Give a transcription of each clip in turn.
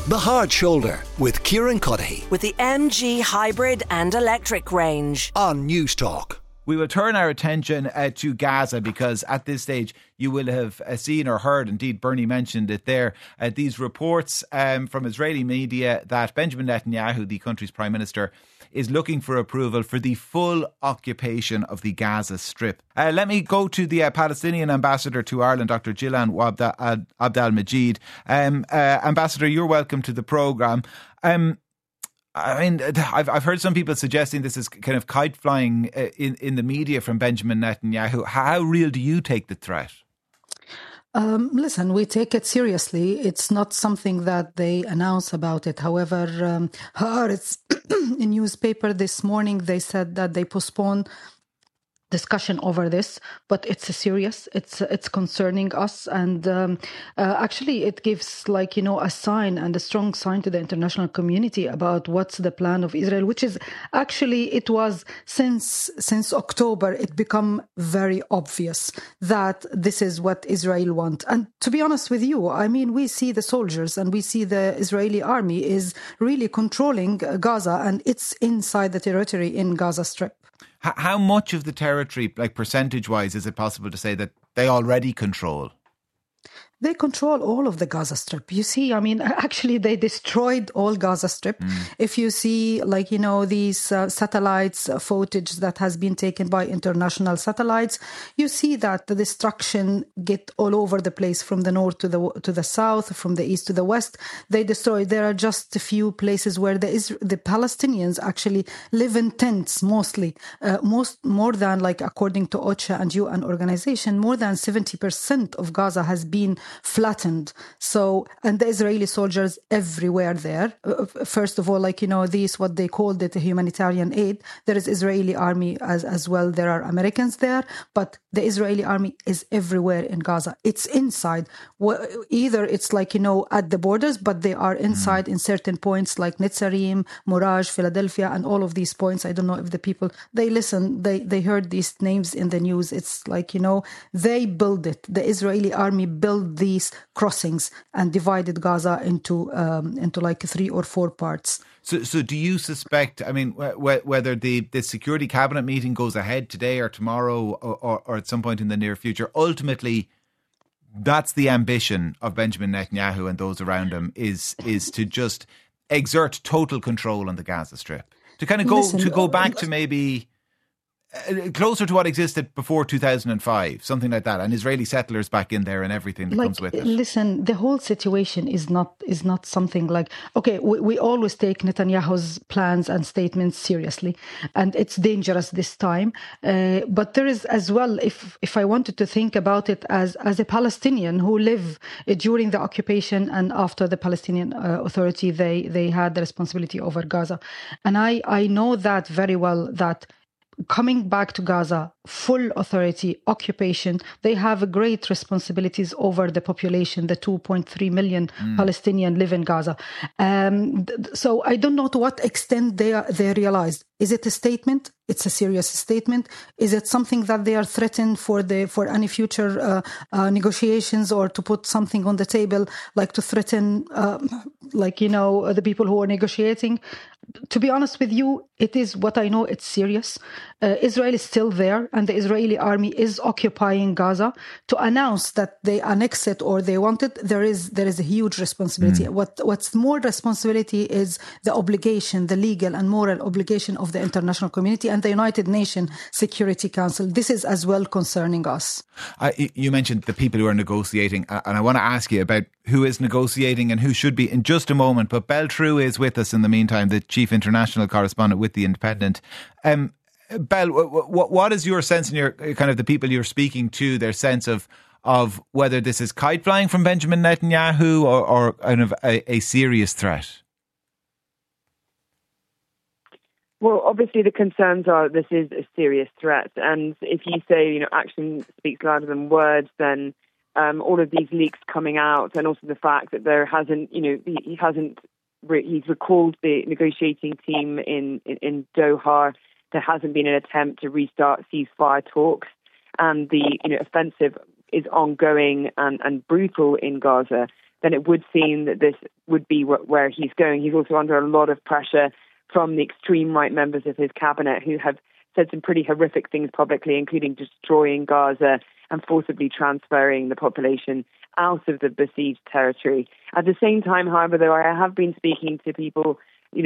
The Hard Shoulder with Kieran Cuddihy with the MG hybrid and electric range on News Talk. We will turn our attention to Gaza because at this stage you will have seen or heard, indeed Bernie mentioned it there, these reports from Israeli media that Benjamin Netanyahu, the country's Prime Minister, is looking for approval for the full occupation of the Gaza Strip. Let me go to the Palestinian ambassador to Ireland, Dr. Jillan Abdel Majid. Ambassador, you're welcome to the programme. I've heard some people suggesting this is kind of kite flying in the media from Benjamin Netanyahu. How real do you take the threat? Listen, we take it seriously. It's not something that they announce about it. However, Haaretz in newspaper this morning, they said that they postponed discussion over this, but it's serious. It's concerning us, and actually, it gives a sign and a strong sign to the international community about what's the plan of Israel, which is actually it was since October. It become very obvious that this is what Israel want. And to be honest with you, I mean, we see the soldiers and we see the Israeli army is really controlling Gaza, and it's inside the territory in Gaza Strip. How much of the territory, like percentage-wise, is it possible to say that they already control? They control all of the Gaza Strip. You see, I mean, actually, they destroyed all Gaza Strip. If you see, these satellites footage that has been taken by international satellites, you see that the destruction get all over the place, from the north to the south, from the east to the west. They destroyed. There are just a few places where the Palestinians actually live in tents, mostly. More than, according to OCHA and UN organization, more than 70% of Gaza has been flattened. So, and the Israeli soldiers everywhere there. First of all, these, what they called it, a humanitarian aid. There is Israeli army as well. There are Americans there, but the Israeli army is everywhere in Gaza. It's inside. Either it's at the borders, but they are inside in certain points like Netzarim, Moraj, Philadelphia, and all of these points. I don't know if the people, they listen, they heard these names in the news. It's they build it. The Israeli army built these crossings and divided Gaza into 3 or 4 parts. So do you suspect, I mean, whether the Security Cabinet meeting goes ahead today or tomorrow or at some point in the near future, ultimately that's the ambition of Benjamin Netanyahu and those around him is to just exert total control on the Gaza Strip? To kind of go back to maybe closer to what existed before 2005, something like that, and Israeli settlers back in there and everything that comes with it. Listen, the whole situation is not something okay, we always take Netanyahu's plans and statements seriously, and it's dangerous this time. But there is as well, if I wanted to think about it as a Palestinian who live during the occupation and after the Palestinian Authority, they had the responsibility over Gaza, and I know that very well, that coming back to Gaza, full authority, occupation, they have great responsibilities over the population. The 2.3 million Palestinians live in Gaza. So I don't know to what extent they realized. Is it a statement? It's a serious statement. Is it something that they are threatened for any future negotiations, or to put something on the table, to threaten, the people who are negotiating? To be honest with you, it is what I know. It's serious. Israel is still there, and the Israeli army is occupying Gaza. To announce that they annex it or they want it, there is a huge responsibility. What's more responsibility is the obligation, the legal and moral obligation of the international community and the United Nations Security Council. This is as well concerning us. You mentioned the people who are negotiating, and I want to ask you about who is negotiating and who should be in just a moment. But Bel Trew is with us in the meantime, the chief international correspondent with The Independent. Bel, what is your sense, and your kind of the people you're speaking to, their sense of whether this is kite flying from Benjamin Netanyahu or kind of a serious threat? Well, obviously the concerns are this is a serious threat, and if you say action speaks louder than words, then all of these leaks coming out, and also the fact that there hasn't, he's recalled the negotiating team in Doha. There hasn't been an attempt to restart ceasefire talks, and the offensive is ongoing and brutal in Gaza, then it would seem that this would be where he's going. He's also under a lot of pressure from the extreme right members of his cabinet who have said some pretty horrific things publicly, including destroying Gaza and forcibly transferring the population out of the besieged territory. At the same time, however, though, I have been speaking to people,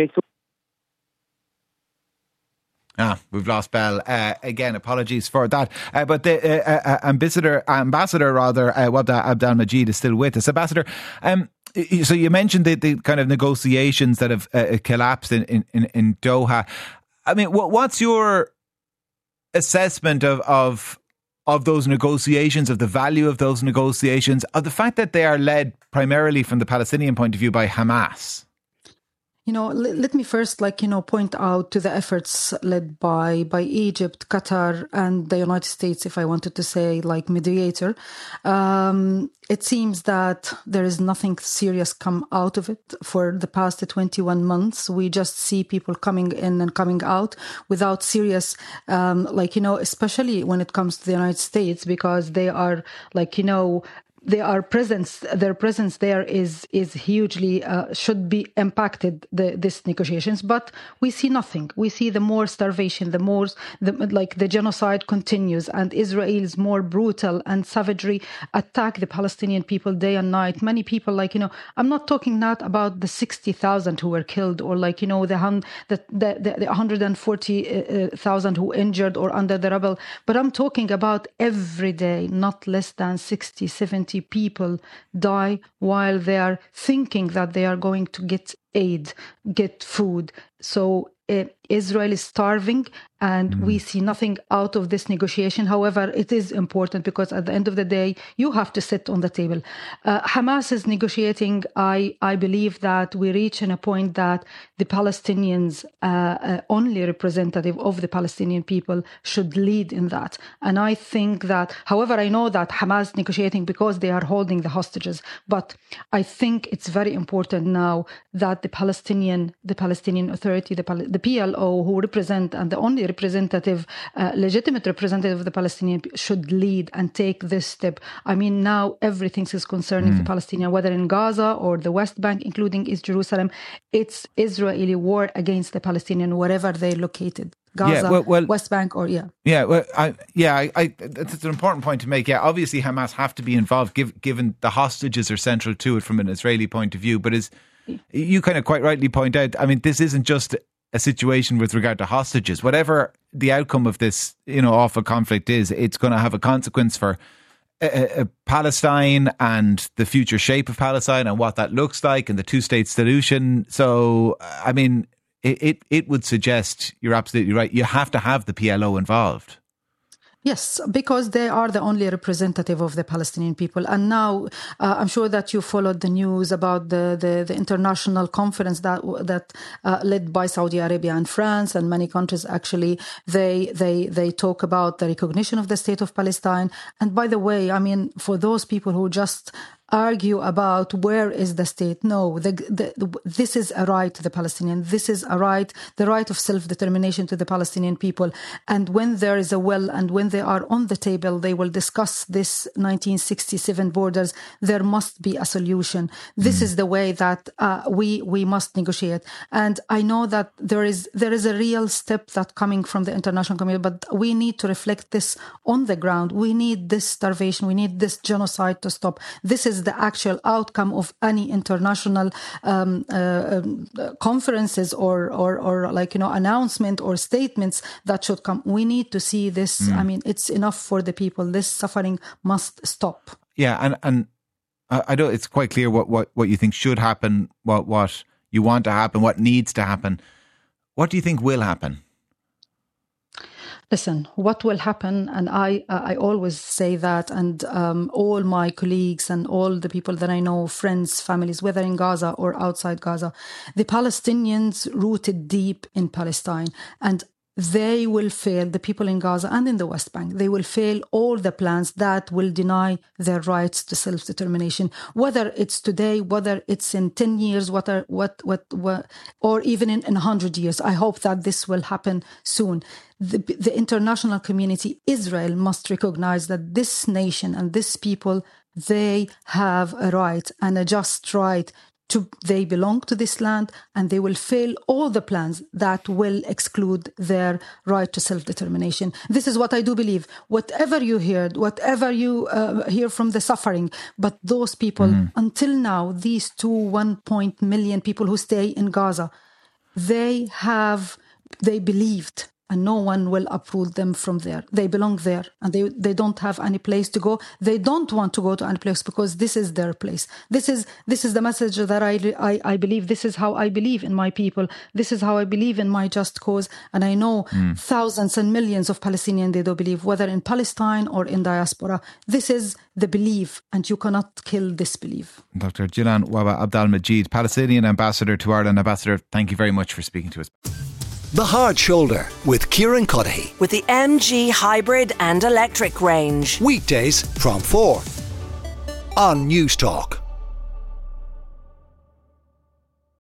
we've lost Bell. Again, apologies for that. But the ambassador, Wabda Abdel Majid is still with us. Ambassador, so you mentioned the kind of negotiations that have collapsed in Doha. I mean, what's your assessment of those negotiations, of the value of those negotiations, of the fact that they are led primarily from the Palestinian point of view by Hamas? Let me first, point out to the efforts led by Egypt, Qatar, and the United States, if I wanted to say, mediator. It seems that there is nothing serious come out of it for the past 21 months. We just see people coming in and coming out without serious, especially when it comes to the United States, because they are, their presence there is hugely should be impacted these negotiations, but we see nothing. We see the more starvation, the genocide continues, and Israel's more brutal and savagery attack the Palestinian people day and night. Many people, I'm not talking not about the 60,000 who were killed, or the 140,000 who injured or under the rubble, but I'm talking about every day, not less than 60, 70 people die while they are thinking that they are going to get aid, get food. So Israel is starving, and we see nothing out of this negotiation. However, it is important because at the end of the day, you have to sit on the table. Hamas is negotiating. I believe that we reach in a point that the Palestinians, only representative of the Palestinian people, should lead in that. And I think that, however, I know that Hamas negotiating because they are holding the hostages, but I think it's very important now that the Palestinian Authority, the PLO, who represent, and the only legitimate representative of the Palestinian should lead and take this step. I mean, now everything is concerning the Palestinian, whether in Gaza or the West Bank, including East Jerusalem. It's Israeli war against the Palestinian, wherever they're located. Gaza, West Bank, or that's an important point to make. Yeah, obviously Hamas have to be involved, given the hostages are central to it from an Israeli point of view. But as you kind of quite rightly point out, I mean, this isn't just a situation with regard to hostages. Whatever the outcome of this, awful conflict is, it's going to have a consequence for Palestine and the future shape of Palestine and what that looks like and the two-state solution. So, I mean, it would suggest, you're absolutely right, you have to have the PLO involved. Yes, because they are the only representative of the Palestinian people. And now I'm sure that you followed the news about the international conference that led by Saudi Arabia and France and many countries. Actually, they talk about the recognition of the state of Palestine. And by the way, I mean, for those people who just argue about where is the state. No, this is a right to the Palestinian. This is a right, the right of self-determination to the Palestinian people. And when there is a will, and when they are on the table, they will discuss this 1967 borders. There must be a solution. This is the way that we must negotiate. And I know that there is a real step that coming from the international community, but we need to reflect this on the ground. We need this starvation. We need this genocide to stop. This is the actual outcome of any international conferences or announcement or statements that should come. We need to see this. I mean, it's enough for the people. This suffering must stop. Yeah, and I know it's quite clear what you think should happen, what you want to happen, what needs to happen. What do you think will happen? Listen, what will happen, and I always say that, and all my colleagues and all the people that I know, friends, families, whether in Gaza or outside Gaza, the Palestinians rooted deep in Palestine, and they will fail, the people in Gaza and in the West Bank, they will fail all the plans that will deny their rights to self-determination, whether it's today, whether it's in 10 years, or even in 100 years. I hope that this will happen soon. The international community, Israel, must recognize that this nation and this people, they have a right and a just right they belong to this land, and they will fail all the plans that will exclude their right to self-determination. This is what I do believe. Whatever you heard, whatever you hear from the suffering, but those people, until now, these 1 million people who stay in Gaza, they believed, and no one will uproot them from there. They belong there, and they don't have any place to go. They don't want to go to any place because this is their place. This is the message that I believe. This is how I believe in my people. This is how I believe in my just cause. And I know thousands and millions of Palestinians, they do believe, whether in Palestine or in diaspora. This is the belief, and you cannot kill this belief. Dr. Jilan Wahba Abdel-Majid, Palestinian ambassador to Ireland. Ambassador, thank you very much for speaking to us. The Hard Shoulder with Kieran Cuddihy. With the MG hybrid and electric range. Weekdays from 4 on News Talk.